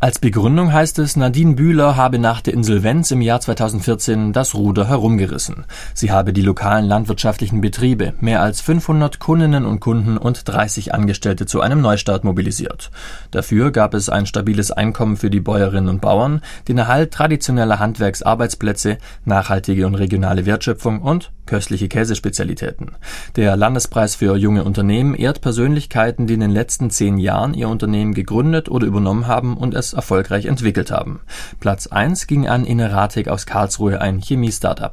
Als Begründung heißt es, Nadine Bühler habe nach der Insolvenz im Jahr 2014 das Ruder herumgerissen. Sie habe die lokalen landwirtschaftlichen Betriebe, mehr als 500 Kundinnen und Kunden und 30 Angestellte zu einem Neustart mobilisiert. Dafür gab es ein stabiles Einkommen für die Bäuerinnen und Bauern, den Erhalt traditioneller Handwerksarbeitsplätze, nachhaltige und regionale Wertschöpfung und köstliche Käsespezialitäten. Der Landespreis für junge Unternehmen ehrt Persönlichkeiten, die in den letzten 10 Jahren ihr Unternehmen gegründet oder übernommen haben und es erfolgreich entwickelt haben. Platz 1 ging an Ineratic aus Karlsruhe, ein Chemie-Startup.